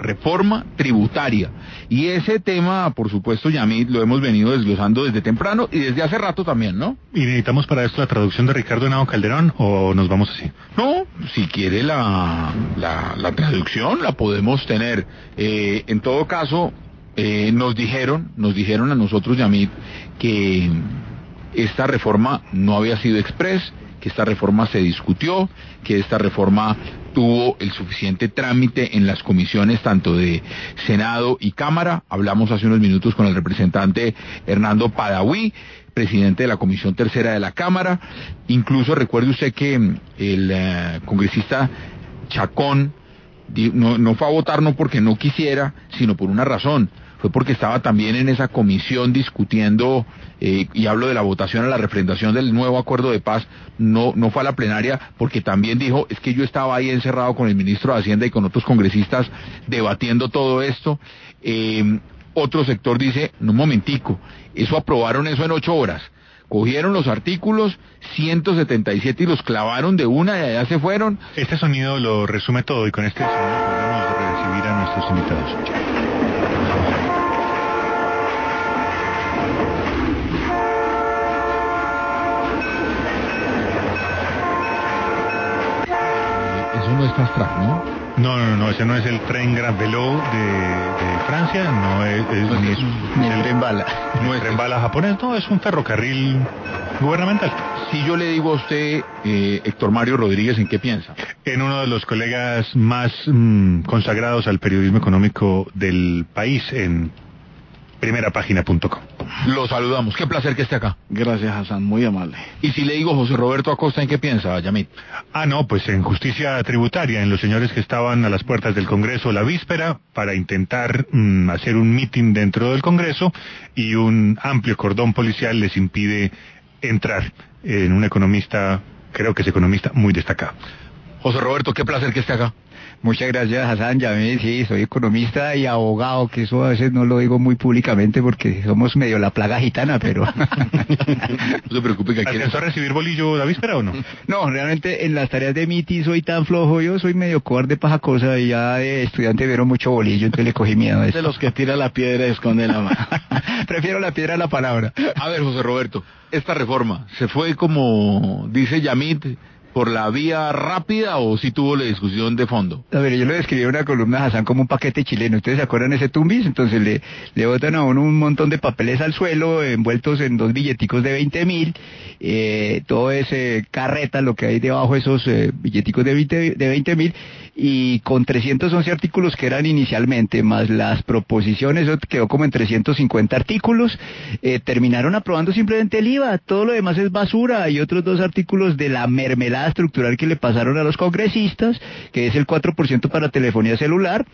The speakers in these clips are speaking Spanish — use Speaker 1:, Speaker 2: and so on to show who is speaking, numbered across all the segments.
Speaker 1: reforma tributaria. Y ese tema, por supuesto, Yamit, lo hemos venido desglosando desde temprano y desde hace rato también, ¿no?
Speaker 2: ¿Y necesitamos para esto la traducción de Ricardo Henao Calderón o nos vamos así?
Speaker 1: No, si quiere la traducción la podemos tener. En todo caso, nos dijeron a nosotros, Yamit, que esta reforma no había sido express, que esta reforma se discutió, que esta reforma tuvo el suficiente trámite en las comisiones tanto de Senado y Cámara. Hablamos hace unos minutos con el representante Hernando Padaví, presidente de la Comisión Tercera de la Cámara. Incluso recuerde usted que el congresista Chacón no fue a votar no porque no quisiera, sino por una razón. Fue porque estaba también en esa comisión discutiendo, y hablo de la votación a la refrendación del nuevo acuerdo de paz, no fue a la plenaria porque también dijo, es que yo estaba ahí encerrado con el ministro de Hacienda y con otros congresistas debatiendo todo esto. Otro sector dice, no, un momentico, eso aprobaron eso en 8 horas. Cogieron los artículos 177 y los clavaron de una y allá se fueron.
Speaker 2: Este sonido lo resume todo y con este sonido podemos recibir a nuestros invitados.
Speaker 1: Eso no es fast track, ¿no?
Speaker 2: No, ese no es el tren Grand Velo de Francia, no es
Speaker 1: ni el tren bala.
Speaker 2: No es tren bala japonés, no, es un ferrocarril gubernamental.
Speaker 1: Si yo le digo a usted, Héctor Mario Rodríguez, ¿en qué piensa?
Speaker 2: En uno de los colegas más consagrados al periodismo económico del país, en primerapagina.com.
Speaker 1: Lo saludamos, qué placer que esté acá.
Speaker 3: Gracias, Hassan, muy amable.
Speaker 1: Y si le digo José Roberto Acosta, ¿en qué piensa, Yamit?
Speaker 2: No, pues en justicia tributaria, en los señores que estaban a las puertas del Congreso la víspera para intentar hacer un mitin dentro del Congreso y un amplio cordón policial les impide entrar. En un economista, creo que es economista muy destacado.
Speaker 1: José Roberto, qué placer que esté acá.
Speaker 4: Muchas gracias, Hassan. Yamit, sí, soy economista y abogado, que eso a veces no lo digo muy públicamente porque somos medio la plaga gitana, pero...
Speaker 1: No se preocupe que aquí...
Speaker 2: ¿Alcanzó a recibir bolillo la víspera o no?
Speaker 4: No, realmente en las tareas de MITI soy tan flojo, yo soy medio cobarde paja cosa y ya de estudiante vieron mucho bolillo, entonces le cogí miedo a eso.
Speaker 3: De los que tira la piedra y esconde la mano.
Speaker 4: Prefiero la piedra a la palabra.
Speaker 1: A ver, José Roberto, esta reforma, ¿se fue como dice Yamit, por la vía rápida o si tuvo la discusión de fondo?
Speaker 4: A ver, yo le describí en una columna a Hassan como un paquete chileno. ¿Ustedes se acuerdan de ese tumbis? Entonces le botan a uno un montón de papeles al suelo, envueltos en 2 billeticos de 20.000, todo ese carreta, lo que hay debajo de esos billeticos de 20.000, y con 311 artículos que eran inicialmente, más las proposiciones, eso quedó como en 350 artículos, terminaron aprobando simplemente el IVA, todo lo demás es basura, y otros 2 artículos de la mermelada estructural que le pasaron a los congresistas, que es el 4% para telefonía celular.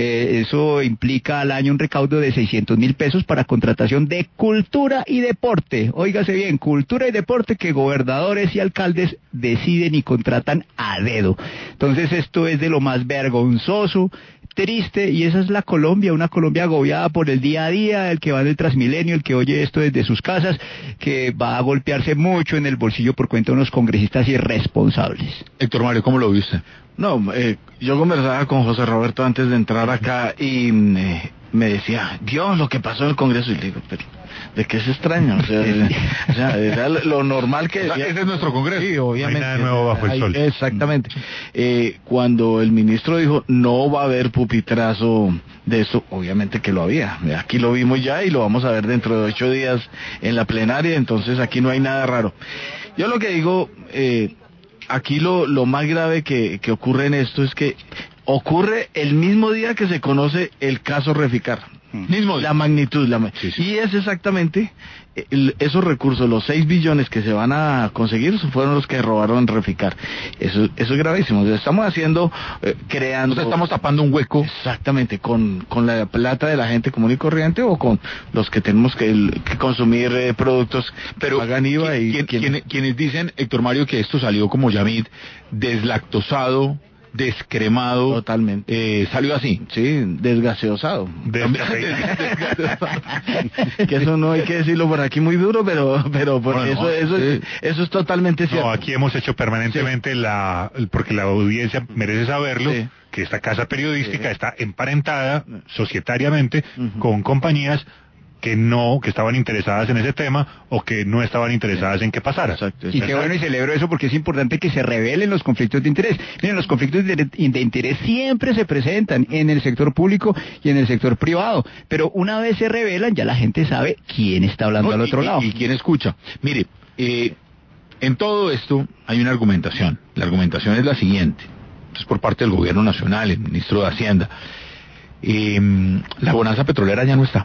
Speaker 4: Eso implica al año un recaudo de 600.000 pesos para contratación de cultura y deporte. Óigase bien, cultura y deporte que gobernadores y alcaldes deciden y contratan a dedo. Entonces esto es de lo más vergonzoso, triste, y esa es la Colombia, una Colombia agobiada por el día a día, el que va del Transmilenio, el que oye esto desde sus casas, que va a golpearse mucho en el bolsillo por cuenta de unos congresistas irresponsables.
Speaker 1: Héctor Mario, ¿cómo lo viste?
Speaker 3: No, yo conversaba con José Roberto antes de entrar acá y me decía, Dios, lo que pasó en el Congreso, y le digo, pero ¿de qué es extraño? O sea, era lo normal que...
Speaker 1: O sea, ese es nuestro Congreso.
Speaker 3: Sí, obviamente.
Speaker 2: No hay nada nuevo bajo el sol.
Speaker 3: Exactamente. Cuando el ministro dijo, no va a haber pupitrazo de eso, obviamente que lo había. Aquí lo vimos ya y lo vamos a ver dentro de 8 días en la plenaria, entonces aquí no hay nada raro. Yo lo que digo, aquí lo más grave que ocurre en esto es que ocurre el mismo día que se conoce el caso Reficar.
Speaker 1: Mismo día.
Speaker 3: La magnitud.
Speaker 1: Sí.
Speaker 3: Y es exactamente esos recursos, los 6 billones que se van a conseguir, fueron los que robaron Reficar. Eso es gravísimo. Estamos haciendo, creando...
Speaker 1: O sea, estamos tapando un hueco.
Speaker 3: Exactamente, con la plata de la gente común y corriente o con los que tenemos que consumir productos
Speaker 1: pero
Speaker 3: que pagan IVA.
Speaker 1: Quienes dicen, Héctor Mario, que esto salió como Yamit, deslactosado, descremado.
Speaker 3: Totalmente.
Speaker 1: Salió así.
Speaker 3: Sí, desgaseosado. Que eso no hay que decirlo por aquí muy duro, pero porque
Speaker 1: bueno,
Speaker 3: eso es totalmente cierto.
Speaker 2: No, aquí hemos hecho permanentemente porque la audiencia merece saberlo.
Speaker 3: Sí.
Speaker 2: que esta casa periodística está emparentada societariamente con compañías que estaban interesadas en ese tema o que no estaban interesadas en que pasara.
Speaker 3: Exacto.
Speaker 4: Y qué bueno, y celebro eso porque es importante que se revelen los conflictos de interés. Miren, los conflictos de interés siempre se presentan en el sector público y en el sector privado, pero una vez se revelan ya la gente sabe quién está hablando al otro lado.
Speaker 1: Y quién escucha. Mire, en todo esto hay una argumentación. La argumentación es la siguiente. Es por parte del gobierno nacional, el ministro de Hacienda. La bonanza petrolera ya no está.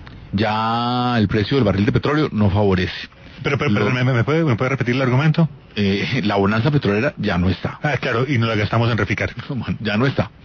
Speaker 1: Ya el precio del barril de petróleo no favorece.
Speaker 2: Pero ¿me puede repetir el argumento?
Speaker 1: La bonanza petrolera ya no está.
Speaker 2: Ah, claro, y no la gastamos en Reficar.
Speaker 1: Ya no está.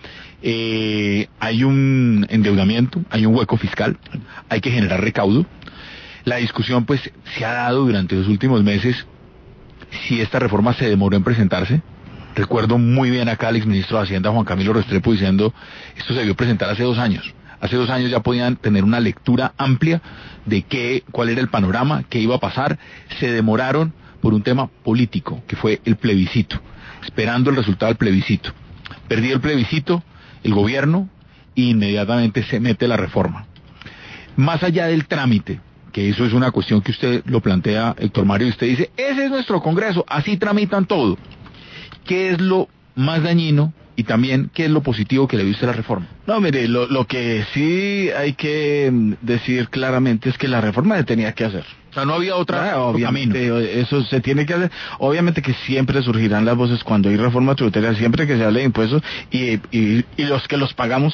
Speaker 1: Hay un endeudamiento, hay un hueco fiscal, hay que generar recaudo. La discusión pues se ha dado durante los últimos meses si esta reforma se demoró en presentarse. Recuerdo muy bien acá al exministro de Hacienda, Juan Camilo Restrepo, diciendo esto se debió presentar hace 2 años. Hace 2 años ya podían tener una lectura amplia de cuál era el panorama, qué iba a pasar. Se demoraron por un tema político, que fue el plebiscito, esperando el resultado del plebiscito. Perdió el plebiscito, el gobierno, e inmediatamente se mete la reforma. Más allá del trámite, que eso es una cuestión que usted lo plantea, Héctor Mario, y usted dice, ese es nuestro Congreso, así tramitan todo. ¿Qué es lo más dañino y también qué es lo positivo que le viste a la reforma?
Speaker 3: No, mire, lo que sí hay que decir claramente es que la reforma se tenía que hacer.
Speaker 1: O sea, no había otro camino.
Speaker 3: Eso se tiene que hacer. Obviamente que siempre surgirán las voces cuando hay reforma tributaria, siempre que se hable de impuestos y los que los pagamos,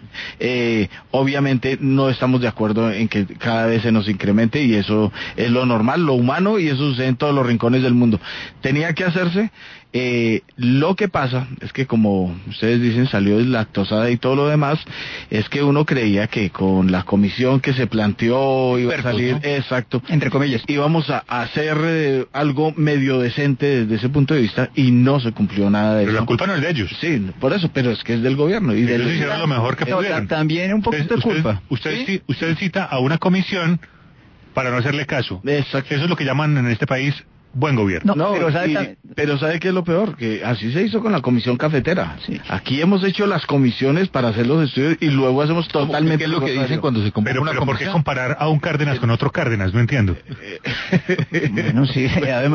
Speaker 3: obviamente no estamos de acuerdo en que cada vez se nos incremente, y eso es lo normal, lo humano, y eso sucede en todos los rincones del mundo. Tenía que hacerse. Lo que pasa es que, como ustedes dicen, salió deslactosada y todo lo demás, es que uno creía que con la comisión que se planteó iba a salir, ¿no? Exacto,
Speaker 4: entre comillas,
Speaker 3: íbamos a hacer algo medio decente desde ese punto de vista, y no se cumplió nada de eso.
Speaker 2: Pero la culpa no es de ellos.
Speaker 3: Sí, por eso, pero es que es del gobierno. Y
Speaker 2: ellos hicieron lo mejor que pudieron.
Speaker 4: También un poquito de culpa.
Speaker 2: Usted cita a una comisión para no hacerle caso.
Speaker 3: Exacto.
Speaker 2: Eso es lo que llaman en este país buen gobierno.
Speaker 3: No, pero ¿sabe qué es lo peor? Que así se hizo con la comisión cafetera. Sí. Aquí hemos hecho las comisiones para hacer los estudios y luego hacemos totalmente...
Speaker 1: ¿Qué es lo que dicen cuando se convoca una comisión?
Speaker 2: ¿Por qué comparar a un Cárdenas con otro Cárdenas? No entiendo.
Speaker 4: Bueno, sí.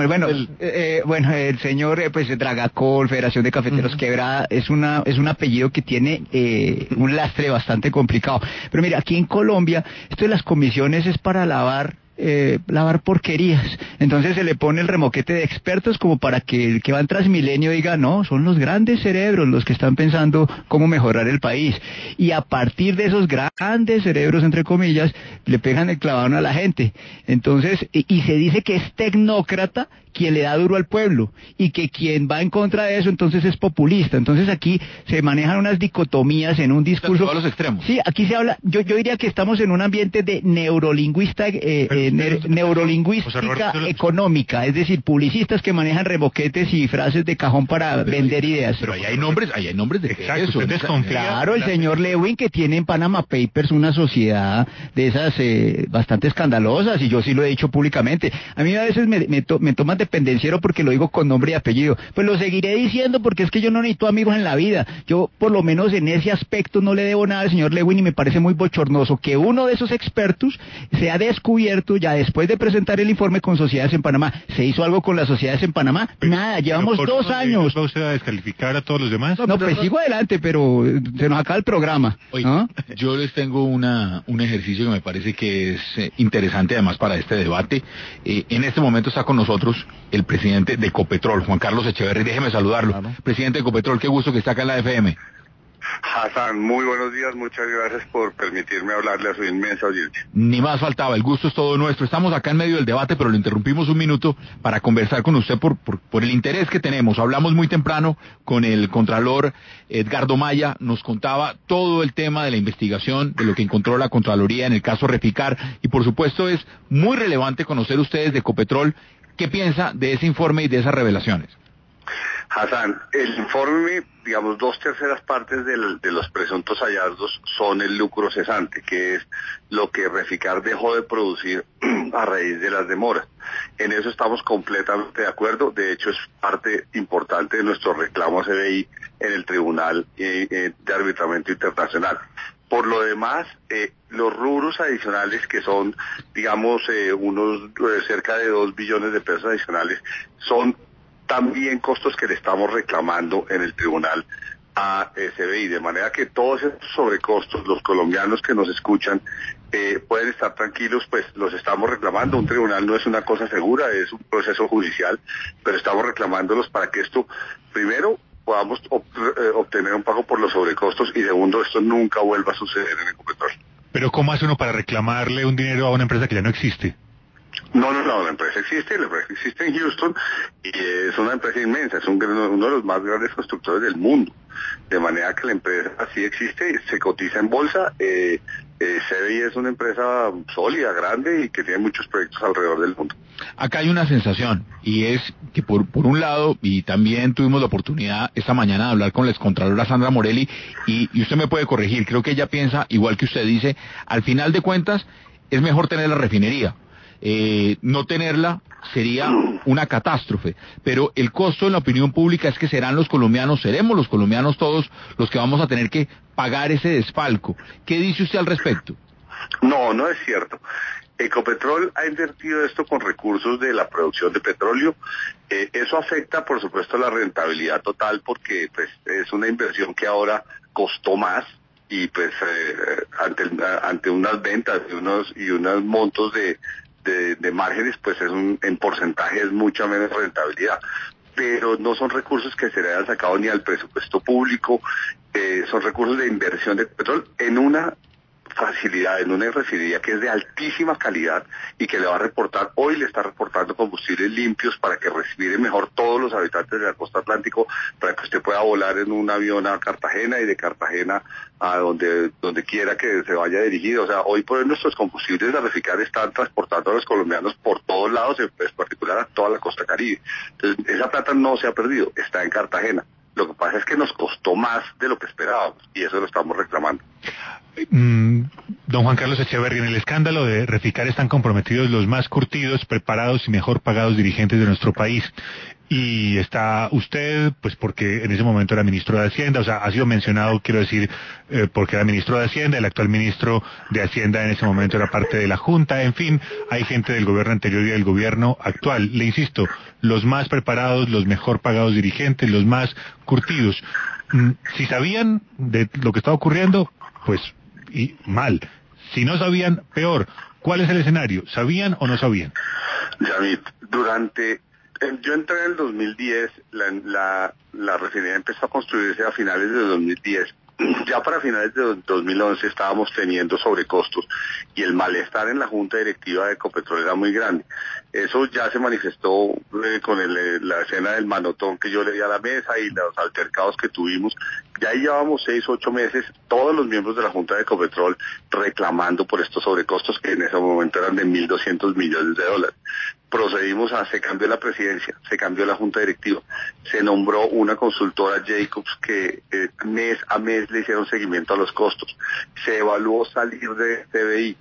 Speaker 4: Bueno, el señor pues Dragacol, Federación de Cafeteros Quebrada, es un apellido que tiene un lastre bastante complicado. Pero mira, aquí en Colombia, esto de las comisiones es para lavar porquerías. Entonces se le pone el remoquete de expertos como para que el que va en Transmilenio diga, no, son los grandes cerebros los que están pensando cómo mejorar el país. Y a partir de esos grandes cerebros, entre comillas, le pegan el clavado a la gente. Entonces, y se dice que es tecnócrata quien le da duro al pueblo, y que quien va en contra de eso entonces es populista. Entonces aquí se manejan unas dicotomías en un discurso.
Speaker 1: A los extremos.
Speaker 4: Sí, aquí se habla, yo diría que estamos en un ambiente de neurolingüística económica, es decir, publicistas que manejan remoquetes y frases de cajón para vender ideas.
Speaker 1: Pero ahí hay nombres de
Speaker 2: exacto, eso.
Speaker 4: Claro, el señor Lewin, que tiene en Panama Papers una sociedad de esas bastante escandalosas, y yo sí lo he dicho públicamente. A mí a veces me toman de pendenciero porque lo digo con nombre y apellido. Pues lo seguiré diciendo porque es que yo no necesito amigos en la vida. Yo por lo menos en ese aspecto no le debo nada al señor Lewin, y me parece muy bochornoso que uno de esos expertos se ha descubierto ya después de presentar el informe con sociedades en Panamá. ¿Se hizo algo con las sociedades en Panamá? Nada, llevamos 2 años.
Speaker 2: ¿Va usted a descalificar a todos los demás?
Speaker 4: No, pues sigo adelante, pero se nos acaba el programa.
Speaker 1: Oye, ¿no? Yo les tengo un ejercicio que me parece que es interesante además para este debate. En este momento está con nosotros el presidente de Ecopetrol, Juan Carlos Echeverry. Déjeme saludarlo. Claro. Presidente de Ecopetrol, qué gusto que está acá en la FM.
Speaker 5: Hassan, muy buenos días, muchas gracias por permitirme hablarle a su inmensa audiencia.
Speaker 1: Ni más faltaba, el gusto es todo nuestro. Estamos acá en medio del debate, pero lo interrumpimos un minuto para conversar con usted por el interés que tenemos. Hablamos muy temprano con el contralor Edgardo Maya, nos contaba todo el tema de la investigación, de lo que encontró la Contraloría en el caso Reficar, y por supuesto es muy relevante conocer ustedes de Ecopetrol qué piensa de ese informe y de esas revelaciones.
Speaker 5: Hassan, el informe, digamos, 2/3 partes de los presuntos hallazgos son el lucro cesante, que es lo que Reficar dejó de producir a raíz de las demoras. En eso estamos completamente de acuerdo. De hecho, es parte importante de nuestro reclamo a CBI en el Tribunal de Arbitramiento Internacional. Por lo demás, los rubros adicionales que son, digamos, cerca de 2 billones de pesos adicionales, son también costos que le estamos reclamando en el tribunal a CBI, de manera que todos esos sobrecostos, los colombianos que nos escuchan, pueden estar tranquilos, pues los estamos reclamando. Un tribunal no es una cosa segura, es un proceso judicial, pero estamos reclamándolos para que esto, primero, podamos obtener un pago por los sobrecostos, y segundo, esto nunca vuelva a suceder en Ecopetrol.
Speaker 2: Pero ¿cómo hace uno para reclamarle un dinero a una empresa que ya no existe?
Speaker 5: No, la empresa existe en Houston, y es una empresa inmensa, es uno de los más grandes constructores del mundo, de manera que la empresa sí existe, se cotiza en bolsa. CBI es una empresa sólida, grande, y que tiene muchos proyectos alrededor del mundo.
Speaker 1: Acá hay una sensación, y es que por un lado, y también tuvimos la oportunidad esta mañana de hablar con la excontralora Sandra Morelli, y usted me puede corregir, creo que ella piensa, igual que usted dice, al final de cuentas, es mejor tener la refinería. No tenerla sería una catástrofe, pero el costo en la opinión pública es que seremos los colombianos todos los que vamos a tener que pagar ese desfalco. ¿Qué dice usted al respecto?
Speaker 5: No es cierto. Ecopetrol ha invertido esto con recursos de la producción de petróleo. Eso afecta, por supuesto, la rentabilidad total, porque pues es una inversión que ahora costó más, y pues ante unas ventas y unos montos de márgenes, pues en porcentaje es mucha menos rentabilidad. Pero no son recursos que se le hayan sacado ni al presupuesto público, son recursos de inversión de petróleo en una facilidad, en una refinería que es de altísima calidad, y que hoy le está reportando combustibles limpios para que respiren mejor todos los habitantes de la costa atlántico, para que usted pueda volar en un avión a Cartagena, y de Cartagena a donde quiera que se vaya dirigido. O sea, hoy por hoy nuestros combustibles de Reficar están transportando a los colombianos por todos lados, en particular a toda la costa Caribe. Entonces, esa plata no se ha perdido, está en Cartagena. Lo que pasa es que nos costó más de lo que esperábamos, y eso lo estamos reclamando.
Speaker 2: Don Juan Carlos Echeverri, en el escándalo de Reficar están comprometidos los más curtidos, preparados y mejor pagados dirigentes de nuestro país. Y está usted, pues porque en ese momento era ministro de Hacienda, o sea, ha sido mencionado, quiero decir, porque era ministro de Hacienda, el actual ministro de Hacienda en ese momento era parte de la Junta, en fin, hay gente del gobierno anterior y del gobierno actual. Le insisto, los más preparados, los mejor pagados dirigentes, los más curtidos. Si sabían de lo que estaba ocurriendo, pues, y mal. Si no sabían, peor. ¿Cuál es el escenario? ¿Sabían o no sabían?
Speaker 5: Yamit, yo entré en el 2010, la refinería empezó a construirse a finales de 2010. Ya para finales de 2011 estábamos teniendo sobrecostos, y el malestar en la junta directiva de Ecopetrol era muy grande. Eso ya se manifestó con la escena del manotón que yo le di a la mesa y los altercados que tuvimos. Ya llevábamos 6 o 8 meses, todos los miembros de la junta de Ecopetrol reclamando por estos sobrecostos, que en ese momento eran de $1.200 millones. Se cambió la presidencia, se cambió la junta directiva, se nombró una consultora Jacobs que mes a mes le hicieron seguimiento a los costos, se evaluó salir de CBI,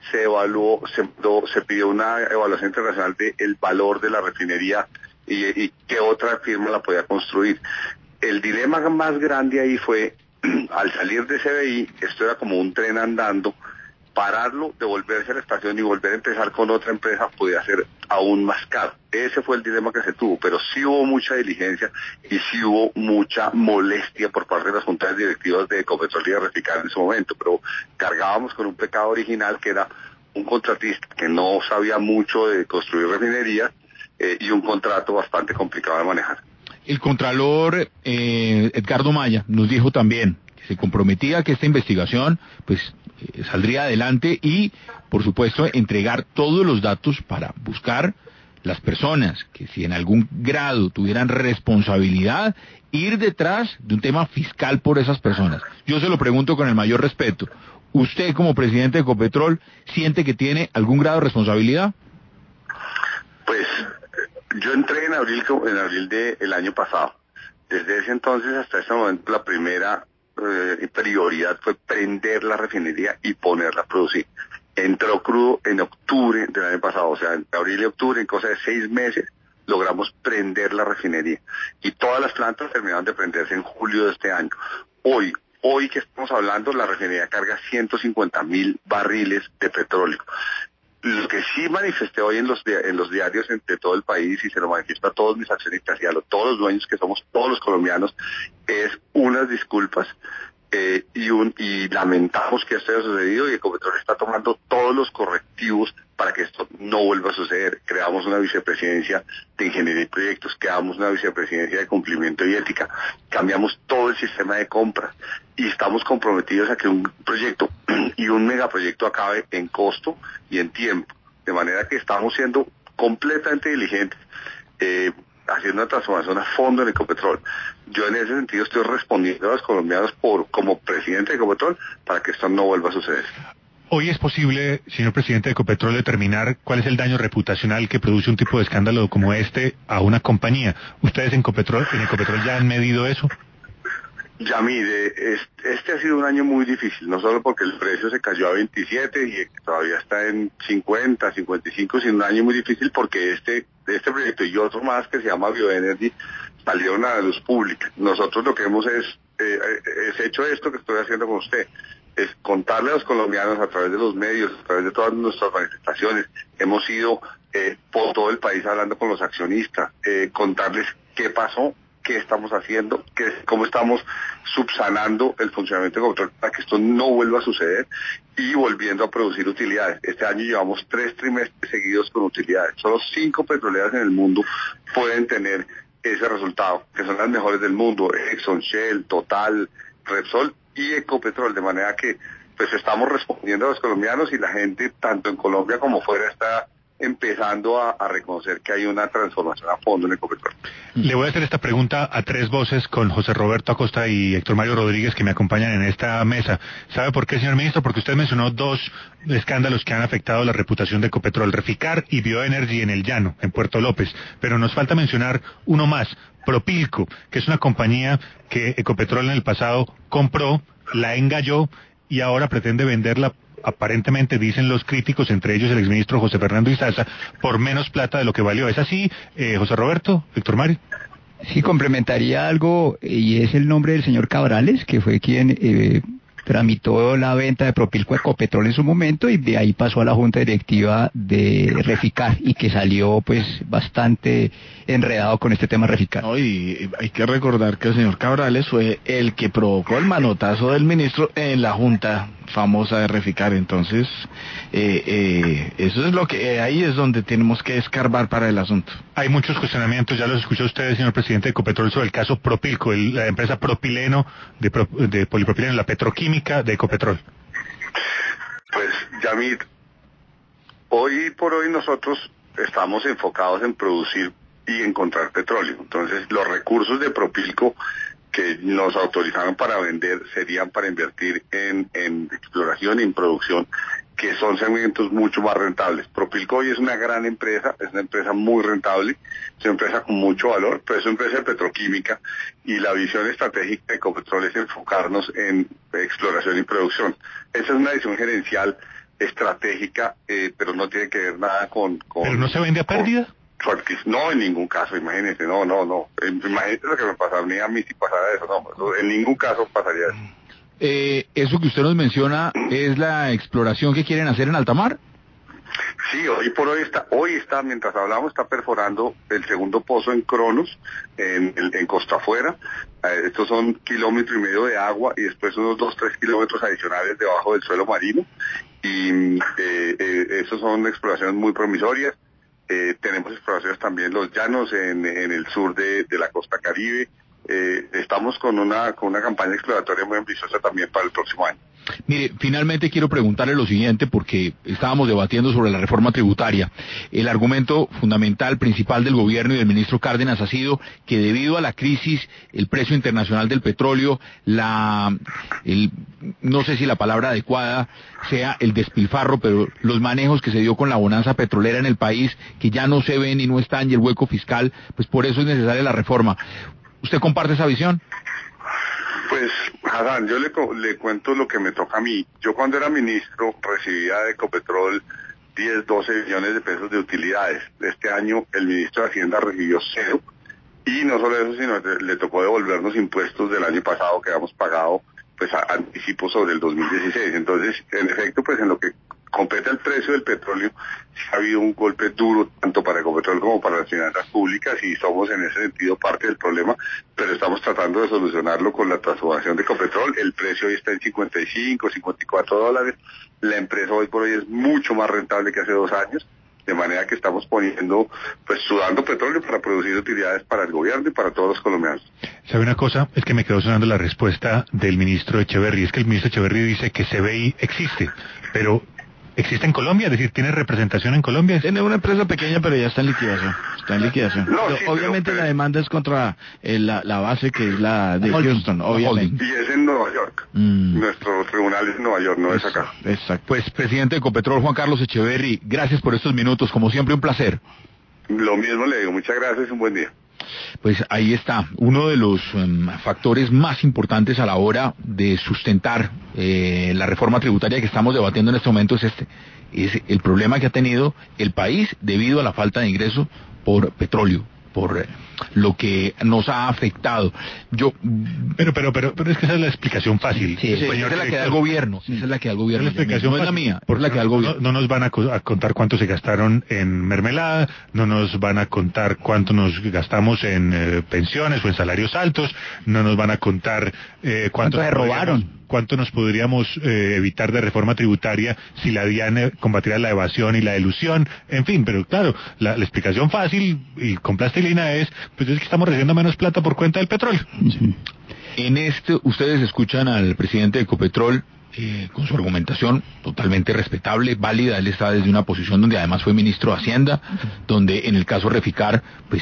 Speaker 5: se pidió una evaluación internacional del valor de la refinería, y qué otra firma la podía construir. El dilema más grande ahí fue, al salir de CBI, esto era como un tren andando, pararlo, devolverse a la estación y volver a empezar con otra empresa podía ser aún más caro. Ese fue el dilema que se tuvo, pero sí hubo mucha diligencia y sí hubo mucha molestia por parte de las juntas directivas de Ecopetrol y de Reficar en ese momento, pero cargábamos con un pecado original, que era un contratista que no sabía mucho de construir refinerías, y un contrato bastante complicado de manejar.
Speaker 1: El contralor Edgardo Maya nos dijo también que se comprometía a que esta investigación pues saldría adelante, y por supuesto entregar todos los datos para buscar las personas que, si en algún grado tuvieran responsabilidad, ir detrás de un tema fiscal por esas personas. Yo se lo pregunto con el mayor respeto. ¿Usted, como presidente de Ecopetrol, siente que tiene algún grado de responsabilidad?
Speaker 5: Pues yo entré en abril del año pasado. Desde ese entonces hasta este momento, la primera prioridad fue prender la refinería y ponerla a producir. entró crudo en octubre del año pasado, o sea, en abril y octubre, en cosa de 6 meses, logramos prender la refinería. Y todas las plantas terminaron de prenderse en julio de este año. Hoy que estamos hablando, la refinería carga 150.000 barriles de petróleo. Lo que sí manifesté hoy en los diarios de todo el país, y se lo manifiesto a todos mis accionistas y a todos los dueños que somos todos los colombianos, es unas disculpas y lamentamos que esto haya sucedido, y Ecopetrol está tomando todos los correctivos para que esto no vuelva a suceder. Creamos una vicepresidencia de ingeniería y proyectos, creamos una vicepresidencia de cumplimiento y ética, cambiamos todo el sistema de compras y estamos comprometidos a que un proyecto y un megaproyecto acabe en costo y en tiempo, de manera que estamos siendo completamente diligentes, haciendo una transformación a fondo en Ecopetrol. Yo en ese sentido estoy respondiendo a los colombianos como presidente de Ecopetrol para que esto no vuelva a suceder.
Speaker 2: Hoy es posible, señor presidente de Ecopetrol, determinar cuál es el daño reputacional que produce un tipo de escándalo como este a una compañía. ¿Ustedes en Ecopetrol ya han medido eso?
Speaker 5: Ya mire, este ha sido un año muy difícil, no solo porque el precio se cayó a 27 y todavía está en 50, 55, sino un año muy difícil porque este proyecto y otro más que se llama Bioenergy salieron a la luz pública. Nosotros lo que hemos es hecho esto que estoy haciendo con usted, es contarle a los colombianos a través de los medios, a través de todas nuestras manifestaciones. Hemos ido por todo el país hablando con los accionistas, contarles qué pasó, qué estamos haciendo, cómo estamos subsanando el funcionamiento de Ecopetrol para que esto no vuelva a suceder y volviendo a producir utilidades. Este año llevamos 3 trimestres seguidos con utilidades. Solo 5 petroleras en el mundo pueden tener ese resultado, que son las mejores del mundo: Exxon, Shell, Total, Repsol y Ecopetrol, de manera que pues estamos respondiendo a los colombianos, y la gente tanto en Colombia como fuera está empezando a reconocer que hay una transformación a fondo en Ecopetrol.
Speaker 2: Le voy a hacer esta pregunta a 3 voces, con José Roberto Acosta y Héctor Mario Rodríguez, que me acompañan en esta mesa. ¿Sabe por qué, señor ministro? Porque usted mencionó 2 escándalos que han afectado la reputación de Ecopetrol: Reficar y Bioenergy en el Llano, en Puerto López. Pero nos falta mencionar uno más: Propilco, que es una compañía que Ecopetrol en el pasado compró, la engalló y ahora pretende venderla, aparentemente, dicen los críticos, entre ellos el exministro José Fernando Izaza, por menos plata de lo que valió. ¿Es así, José Roberto, Héctor Mario?
Speaker 4: Sí, complementaría algo, y es el nombre del señor Cabrales, que fue quien tramitó la venta de Propilco a Ecopetrol en su momento, y de ahí pasó a la junta directiva de Reficar, y que salió pues bastante enredado con este tema Reficar.
Speaker 3: No, y hay que recordar que el señor Cabrales fue el que provocó el manotazo del ministro en la junta famosa de Reficar. Entonces eso es lo que ahí es donde tenemos que escarbar para el asunto.
Speaker 2: Hay muchos cuestionamientos, ya los escuchó usted, señor presidente de Ecopetrol, sobre el caso Propilco, la empresa propileno de polipropileno, la petroquímica de Ecopetrol.
Speaker 5: Pues, Yamit, hoy por hoy nosotros estamos enfocados en producir y encontrar petróleo. Entonces, los recursos de Propilco que nos autorizaron para vender serían para invertir en exploración y en producción, que son segmentos mucho más rentables. Propilco hoy es una gran empresa, es una empresa muy rentable, es una empresa con mucho valor, pero es una empresa de petroquímica, y la visión estratégica de Ecopetrol es enfocarnos en exploración y producción. Esa es una decisión gerencial estratégica, pero no tiene que ver nada con
Speaker 2: ¿Pero no se vende a pérdida?
Speaker 5: No, en ningún caso, imagínese, no. Imagínese lo que me pasaría a mí si pasara eso, no, en ningún caso pasaría eso.
Speaker 1: Eso que usted nos menciona es la exploración que quieren hacer en alta mar.
Speaker 5: Sí, hoy está, mientras hablamos, está perforando el segundo pozo en Cronos, en Costa Afuera. Estos son 1,5 kilómetros de agua y después unos 2-3 kilómetros adicionales debajo del suelo marino. Y esos son exploraciones muy promisorias. Tenemos exploraciones también los llanos en el sur de la costa Caribe. Estamos con una campaña exploratoria muy ambiciosa también para el próximo año.
Speaker 1: Mire, finalmente quiero preguntarle lo siguiente, porque estábamos debatiendo sobre la reforma tributaria. El argumento fundamental, principal del gobierno y del ministro Cárdenas ha sido que debido a la crisis, el precio internacional del petróleo, no sé si la palabra adecuada sea el despilfarro, pero los manejos que se dio con la bonanza petrolera en el país, que ya no se ven y no están, y el hueco fiscal, pues por eso es necesaria la reforma. ¿Usted comparte esa visión?
Speaker 5: Pues, Hassan, yo le cuento lo que me toca a mí. Yo cuando era ministro recibía de Ecopetrol 10, 12 millones de pesos de utilidades. Este año el ministro de Hacienda recibió 0. Y no solo eso, sino le tocó devolvernos impuestos del año pasado que habíamos pagado, pues, a anticipo sobre el 2016. Entonces, en efecto, pues, en lo que compete al precio del petróleo, sí ha habido un golpe duro tanto para Ecopetrol como para las finanzas públicas y somos en ese sentido parte del problema, pero estamos tratando de solucionarlo con la transformación de Ecopetrol. El precio hoy está en 55, 54 dólares. La empresa hoy por hoy es mucho más rentable que hace 2 años. De manera que estamos poniendo, pues, sudando petróleo para producir utilidades para el gobierno y para todos los colombianos.
Speaker 2: ¿Sabe una cosa? Es que me quedó sonando la respuesta del ministro Echeverry. Es que el ministro Echeverry dice que CBI existe, pero ¿existe en Colombia? Es decir, ¿tiene representación en Colombia?
Speaker 3: Tiene una empresa pequeña, pero ya está en liquidación. Está en liquidación.
Speaker 5: No,
Speaker 3: Pero
Speaker 5: sí,
Speaker 3: obviamente
Speaker 5: pero
Speaker 3: la demanda es contra la base que es la de Houston, obviamente.
Speaker 5: Y es en Nueva York. Nuestro tribunal es en Nueva York, no es acá.
Speaker 3: Exacto.
Speaker 1: Pues, presidente de Ecopetrol, Juan Carlos Echeverry, gracias por estos minutos. Como siempre, un placer.
Speaker 5: Lo mismo le digo. Muchas gracias y un buen día.
Speaker 1: Pues ahí está, uno de los factores más importantes a la hora de sustentar la reforma tributaria que estamos debatiendo en este momento es el problema que ha tenido el país debido a la falta de ingreso por petróleo, por lo que nos ha afectado.
Speaker 2: Pero es que esa es la explicación fácil.
Speaker 1: Sí, esa es la que da el gobierno. Esa es la que da el gobierno.
Speaker 2: La explicación
Speaker 1: no es la
Speaker 2: fácil,
Speaker 1: mía, es la que da el gobierno.
Speaker 2: No nos van a contar cuánto se gastaron en mermelada, no nos van a contar cuánto nos gastamos en pensiones o en salarios altos, no nos van a contar cuánto
Speaker 4: se robaron.
Speaker 2: Cuánto nos podríamos evitar de reforma tributaria si la DIAN combatiera la evasión y la elusión, en fin, pero claro, la explicación fácil y con plastilina es, pues es que estamos recibiendo menos plata por cuenta del petróleo.
Speaker 1: Sí. Ustedes escuchan al presidente de Ecopetrol con su argumentación totalmente respetable, válida. Él está desde una posición donde además fue ministro de Hacienda, donde en el caso Reficar, pues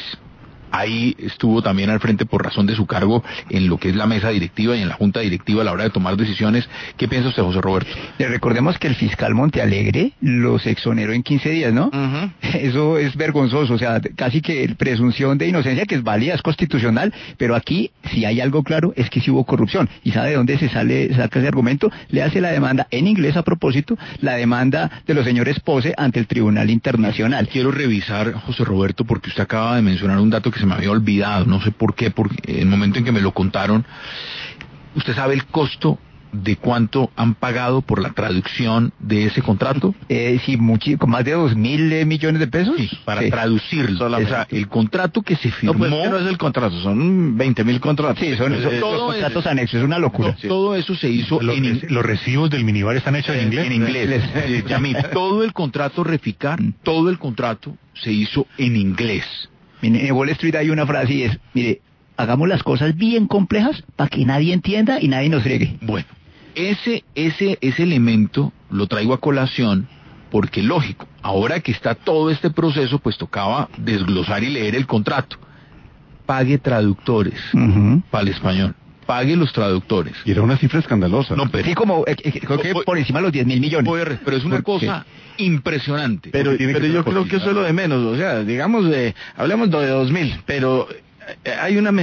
Speaker 1: ahí estuvo también al frente por razón de su cargo en lo que es la mesa directiva y en la junta directiva a la hora de tomar decisiones. ¿Qué piensa usted, José Roberto?
Speaker 4: Recordemos que el fiscal Montealegre los exoneró en 15 días, ¿no? Eso es vergonzoso, o sea, casi que presunción de inocencia, que es válida, es constitucional, pero aquí, si hay algo claro, es que sí hubo corrupción. ¿Y sabe de dónde saca ese argumento? Le hace la demanda, en inglés a propósito, la demanda de los señores Pose ante el Tribunal Internacional.
Speaker 1: Quiero revisar, José Roberto, porque usted acaba de mencionar un dato que se me había olvidado, no sé por qué, porque en el momento en que me lo contaron, ¿usted sabe el costo de cuánto han pagado por la traducción de ese contrato?
Speaker 4: Sí, con más de 2.000 millones de pesos.
Speaker 1: Sí, para traducirlo. O sea, el contrato que se firmó...
Speaker 3: No, pues que no es el contrato, son 20.000 contratos.
Speaker 4: Sí, son los contratos anexos, es una locura.
Speaker 1: Todo eso se hizo
Speaker 2: los recibos del minibar están hechos en inglés.
Speaker 1: En inglés. Yamil, todo el contrato Reficar, todo el contrato se hizo en inglés.
Speaker 4: En Wall Street hay una frase y es, mire, hagamos las cosas bien complejas para que nadie entienda y nadie nos friegue.
Speaker 1: Bueno, ese elemento lo traigo a colación porque, lógico, ahora que está todo este proceso, pues tocaba desglosar y leer el contrato. Pague traductores para el español. Pague los traductores.
Speaker 6: Y era una cifra escandalosa.
Speaker 4: No, pero sí, como creo que por encima de los 10.000 millones.
Speaker 1: Pero es una cosa impresionante.
Speaker 3: Pero yo creo que eso es lo de menos. O sea, digamos, hablemos de 2.000, pero hay una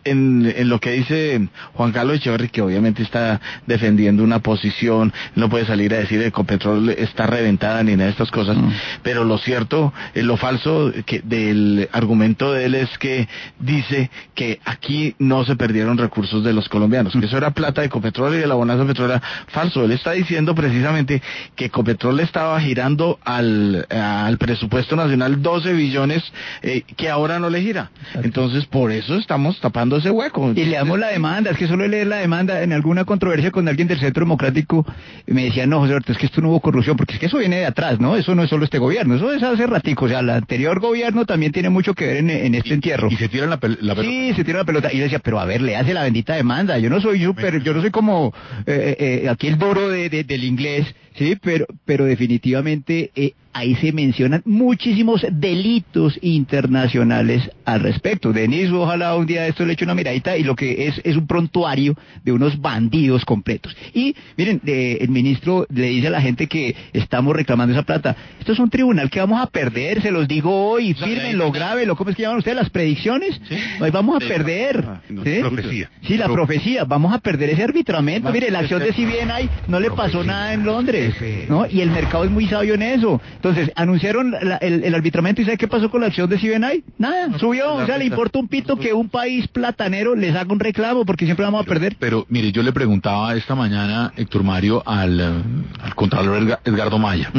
Speaker 3: en lo que dice Juan Carlos Echeverry, que obviamente está defendiendo una posición, no puede salir a decir que Ecopetrol está reventada ni nada de estas cosas, pero lo cierto, lo falso del argumento de él es que dice que aquí no se perdieron recursos de los colombianos, que eso era plata de Ecopetrol y de la bonanza petrolera. Falso, él está diciendo precisamente que Ecopetrol estaba girando al presupuesto nacional 12 billones que ahora no le gira. Entonces, por eso estamos tapando ese hueco.
Speaker 4: Y le damos la demanda, es que solo leer la demanda en alguna controversia con alguien del Centro Democrático, me decía, no, José Roberto, es que esto no hubo corrupción, porque es que eso viene de atrás, ¿no? Eso no es solo este gobierno, eso es hace ratico, o sea, el anterior gobierno también tiene mucho que ver en este entierro.
Speaker 1: Y se tiran la pelota.
Speaker 4: Sí, se tiran la pelota. Y le decía, pero a ver, le hace la bendita demanda, yo no soy como aquí el duro del inglés, sí, pero definitivamente ahí se mencionan muchísimos delitos internacionales al respecto. Denis, ojalá un día de esto le eche una miradita, y lo que es un prontuario de unos bandidos completos. Y miren, el ministro le dice a la gente que estamos reclamando esa plata. Esto es un tribunal que vamos a perder, se los digo hoy, fírmenlo, grábenlo. ¿Cómo es que llaman ustedes las predicciones? ¿Sí? Ahí vamos a perder. ¿Sí?
Speaker 2: Profecía.
Speaker 4: Sí, la profecía. Vamos a perder ese arbitramiento. Mire, la acción de CBNI no le pasó nada en Londres, ¿no? Y el mercado es muy sabio en eso. Entonces, anunciaron el arbitramiento, ¿y sabe qué pasó con la acción de CBNI? Nada, subió. O sea, le importa un pito que un país platanero les haga un reclamo, porque siempre vamos a perder.
Speaker 1: Pero mire, yo le preguntaba esta mañana, Héctor Mario, al contralor Edgardo Maya.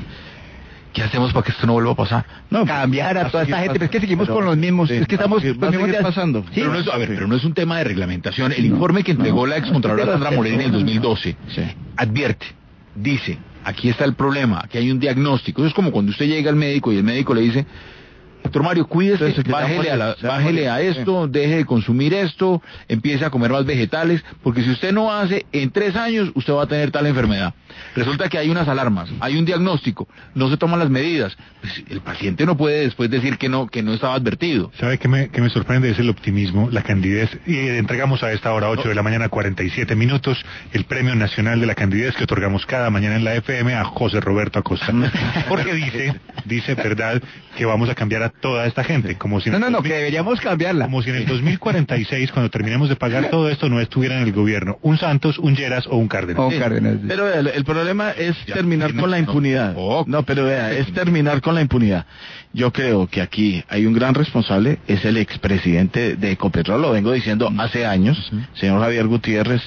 Speaker 1: ¿Qué hacemos para que esto no vuelva a pasar?
Speaker 4: No, cambiar a toda esta gente, pero es que seguimos con los mismos, es que estamos
Speaker 3: pasando.
Speaker 1: ¿Sí? Pero no es, a ver, pero no es un tema de reglamentación. El informe que entregó la excontralora Sandra Moreno en el 2012 advierte, dice, aquí está el problema, aquí hay un diagnóstico. Eso es como cuando usted llega al médico y el médico le dice, Héctor Mario, cuídese, bájele a esto, deje de consumir esto, empiece a comer más vegetales, porque si usted no hace, en 3 años usted va a tener tal enfermedad. Resulta que hay unas alarmas, hay un diagnóstico, no se toman las medidas. Pues el paciente no puede después decir que no estaba advertido.
Speaker 2: ¿Sabe qué me sorprende? Es el optimismo, la candidez. Y entregamos a esta hora, 8 de la mañana, 47 minutos, el Premio Nacional de la Candidez que otorgamos cada mañana en la FM a José Roberto Acosta. Porque dice, verdad, que vamos a cambiar a toda esta gente. Como si
Speaker 4: que deberíamos cambiarla.
Speaker 2: Como si en el 2046, cuando terminemos de pagar todo esto, no estuviera en el gobierno un Santos, un Lleras o un Cárdenas.
Speaker 3: Pero vea, el problema es terminar con la impunidad. No, pero vea, es terminar con la impunidad. Yo creo que aquí hay un gran responsable, es el expresidente de Ecopetrol, lo vengo diciendo hace años, señor Javier Gutiérrez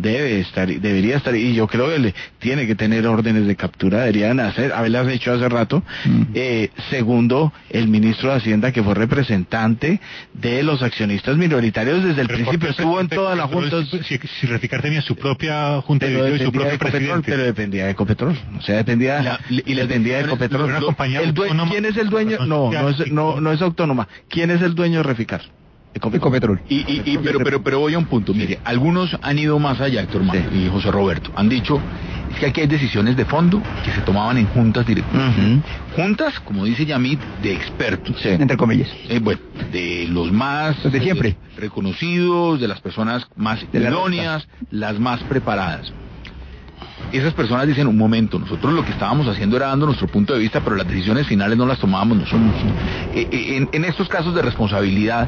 Speaker 3: debería estar, y yo creo que tiene que tener órdenes de captura, deberían haberlas hecho hace rato. Segundo, el ministro de Hacienda, que fue representante de los accionistas minoritarios desde el principio, estuvo en todas las juntas.
Speaker 2: Si Reficar tenía su propia junta de su propio presidente.
Speaker 3: Pero dependía de Ecopetrol, o sea, dependía de Ecopetrol. ¿Quién es el dueño? No es autónoma. ¿Quién es el dueño de Reficar?
Speaker 4: Ecopetrol.
Speaker 1: Pero voy a un punto. Mire, algunos han ido más allá, Héctor Mario y José Roberto. Han dicho es que aquí hay decisiones de fondo que se tomaban en juntas directivas. Juntas, como dice Yamit, de expertos.
Speaker 4: Sí, entre comillas.
Speaker 1: Bueno, de los más
Speaker 4: de siempre
Speaker 1: reconocidos, de las personas más idóneas, las más preparadas. Esas personas dicen, un momento, nosotros lo que estábamos haciendo era dando nuestro punto de vista, pero las decisiones finales no las tomábamos nosotros. En estos casos de responsabilidad,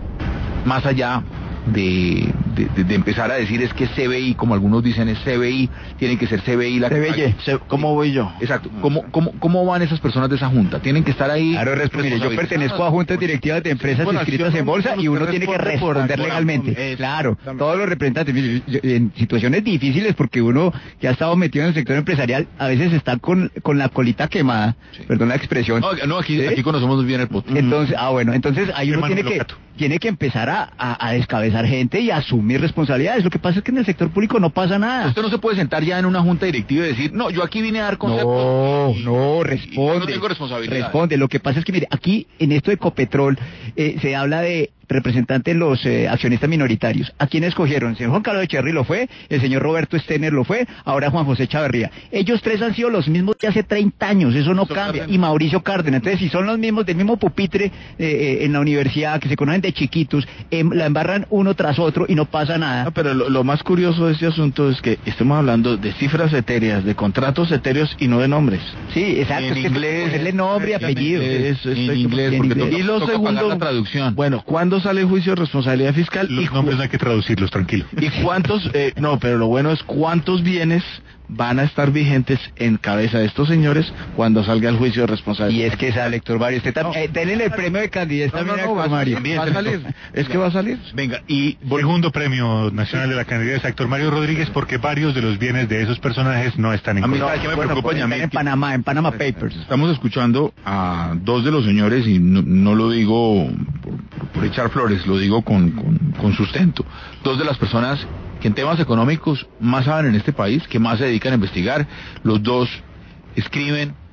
Speaker 1: más allá de empezar a decir es que CBI, como algunos dicen es CBI, tiene que ser CBI la
Speaker 3: ¿cómo voy yo?
Speaker 1: Exacto, ¿cómo van esas personas de esa junta? Tienen que estar ahí.
Speaker 4: Claro, mire, yo pertenezco a juntas directivas de empresas inscritas en bolsa y uno tiene que responder legalmente. Claro, todos los representantes, mire, en situaciones difíciles, porque uno que ha estado metido en el sector empresarial, a veces está con la colita quemada, perdón la expresión.
Speaker 1: No, aquí conocemos muy bien el pot.
Speaker 4: Entonces, entonces ahí uno tiene que empezar a descabezar gente y asumir responsabilidades. Lo que pasa es que en el sector público no pasa nada.
Speaker 1: Usted no se puede sentar ya en una junta directiva y decir, no, yo aquí vine a dar conceptos.
Speaker 4: Responde.
Speaker 1: No tengo responsabilidad.
Speaker 4: Responde. Lo que pasa es que, mire, aquí en esto de Ecopetrol se habla de representantes de los accionistas minoritarios. ¿A quién escogieron? El señor Juan Carlos Echeverry lo fue, el señor Roberto Stener lo fue, ahora Juan José Chavarría. Ellos tres han sido los mismos de hace 30 años, eso no cambia. Y Mauricio Cárdenas. Entonces, si son los mismos del mismo pupitre en la universidad, que se conocen de chiquitos, la embarran uno tras otro y no pasa nada.
Speaker 3: No, pero lo más curioso de este asunto es que estamos hablando de cifras etéreas, de contratos etéreos y no de nombres.
Speaker 4: Sí, exacto.
Speaker 3: En inglés,
Speaker 4: ponerle nombre y apellido.
Speaker 1: En inglés, porque
Speaker 3: y lo segundo,
Speaker 1: la traducción.
Speaker 3: Bueno, ¿cuándo sale el juicio de responsabilidad fiscal?
Speaker 2: Los nombres no hay que traducirlos, tranquilo.
Speaker 3: ¿Y cuántos? No, pero lo bueno es cuántos bienes van a estar vigentes en cabeza de estos señores cuando salga el juicio de responsabilidad.
Speaker 4: Y es que sale, Héctor Mario, usted también, denle el premio de candidato también a Héctor Mario.
Speaker 3: Va a salir, es que va a salir.
Speaker 2: Venga, y segundo premio nacional de la candidatura a Héctor Mario Rodríguez, porque varios de los bienes de esos personajes no están en
Speaker 1: Colombia. ¿Qué me preocupa,
Speaker 4: están en Panama Papers.
Speaker 1: Estamos escuchando a dos de los señores, y no lo digo por echar flores, lo digo con sustento. Dos de las personas que en temas económicos más saben en este país, que más se dedican a investigar. Los dos escriben,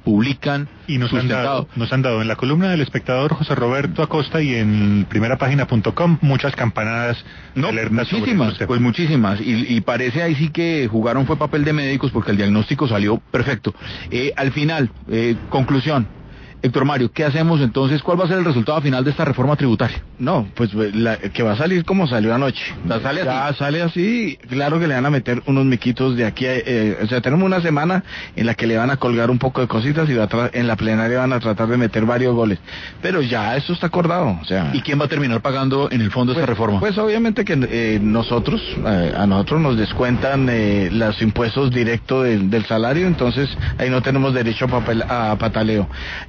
Speaker 1: publican
Speaker 2: y nos han dado en la columna del espectador José Roberto Acosta y en primerapagina.com muchas campanadas de alertas.
Speaker 1: Muchísimas, pues muchísimas, y parece ahí sí que jugaron fue papel de médicos porque el diagnóstico salió perfecto. Al final, conclusión, Héctor Mario, ¿qué hacemos entonces? ¿Cuál va a ser el resultado final de esta reforma tributaria?
Speaker 3: No, pues que va a salir como salió anoche. Sale así, claro que le van a meter unos miquitos de aquí, o sea, tenemos una semana en la que le van a colgar un poco de cositas y en la plenaria van a tratar de meter varios goles. Pero ya eso está acordado, o sea.
Speaker 1: ¿Y quién va a terminar pagando en el fondo esta reforma?
Speaker 3: Pues obviamente que a nosotros nos descuentan los impuestos directos del salario, entonces ahí no tenemos derecho a pataleo.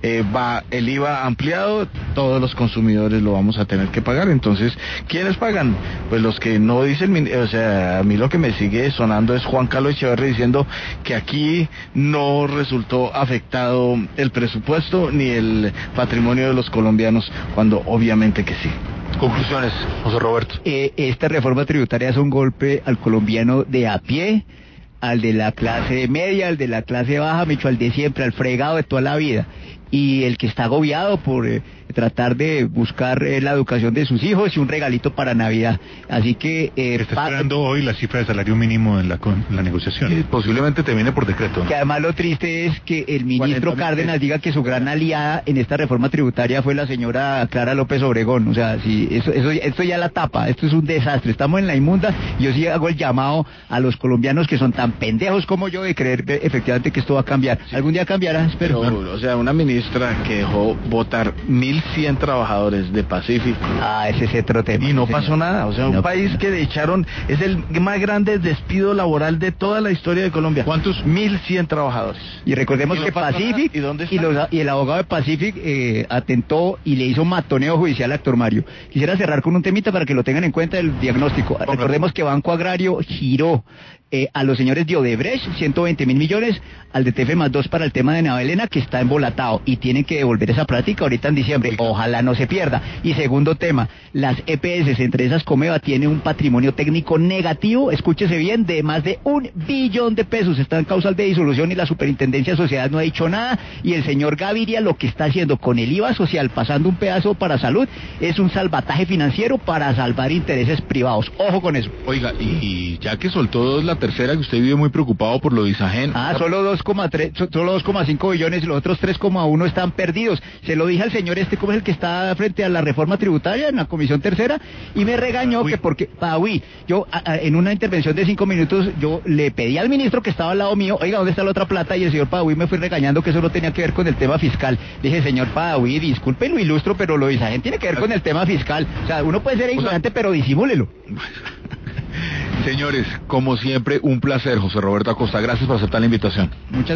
Speaker 3: Va el IVA ampliado, todos los consumidores lo vamos a tener que pagar. Entonces, ¿quiénes pagan? Pues los que no dicen, o sea, a mí lo que me sigue sonando es Juan Carlos Echeverri diciendo que aquí no resultó afectado el presupuesto ni el patrimonio de los colombianos, cuando obviamente que sí.
Speaker 1: Conclusiones, José Roberto.
Speaker 4: Esta reforma tributaria es un golpe al colombiano de a pie, al de la clase media, al de la clase baja, al de siempre, al fregado de toda la vida. Y el que está agobiado por tratar de buscar la educación de sus hijos y un regalito para Navidad. Así que...
Speaker 2: está esperando hoy la cifra de salario mínimo en la negociación.
Speaker 1: Posiblemente termine por decreto.
Speaker 4: Que además lo triste es que el ministro Cárdenas diga que su gran aliada en esta reforma tributaria fue la señora Clara López Obregón. O sea, sí, esto ya la tapa, esto es un desastre, estamos en la inmunda. Yo sí hago el llamado a los colombianos que son tan pendejos como yo de creer efectivamente que esto va a cambiar. Algún día cambiará, espero.
Speaker 3: O sea, una ministra que dejó votar 1.100 trabajadores de Pacific.
Speaker 4: Ese es otro tema.
Speaker 3: Y no pasó nada. O sea, un país que echaron, es el más grande despido laboral de toda la historia de Colombia.
Speaker 1: ¿Cuántos?
Speaker 3: 1.100 trabajadores.
Speaker 4: Y recordemos que Pacific y el abogado de Pacific atentó y le hizo matoneo judicial a Héctor Mario. Quisiera cerrar con un temita para que lo tengan en cuenta del diagnóstico. Recordemos que Banco Agrario giró a los señores de Odebrecht 120.000 millones, al de TF+2 para el tema de Navalena, que está embolatado y tienen que devolver esa plática ahorita en diciembre. Ojalá no se pierda. Y segundo tema, las EPS, entre esas Comeva, tiene un patrimonio técnico negativo, escúchese bien, de más de 1 billón de pesos. Está en causal de disolución y la Superintendencia de Sociedad no ha dicho nada. Y el señor Gaviria lo que está haciendo con el IVA social, pasando un pedazo para salud, es un salvataje financiero para salvar intereses privados. Ojo con eso.
Speaker 1: Oiga, y ya que soltó la tercera, que usted vive muy preocupado por lo de Isagen.
Speaker 4: Solo 2,5 billones y los otros 3,1 están perdidos. Se lo dije al señor ¿cómo es el que está frente a la reforma tributaria en la Comisión Tercera? Y me regañó que porque, yo en una intervención de 5 minutos, yo le pedí al ministro que estaba al lado mío, oiga, ¿dónde está la otra plata? Y el señor Padaví me fue regañando que eso no tenía que ver con el tema fiscal. Dije, señor Padaví, disculpe, lo ilustro, pero lo de Isagen tiene que ver con el tema fiscal. O sea, uno puede ser ignorante, pero disimúlelo.
Speaker 1: Señores, como siempre, un placer, José Roberto Acosta. Gracias por aceptar la invitación.
Speaker 4: Muchas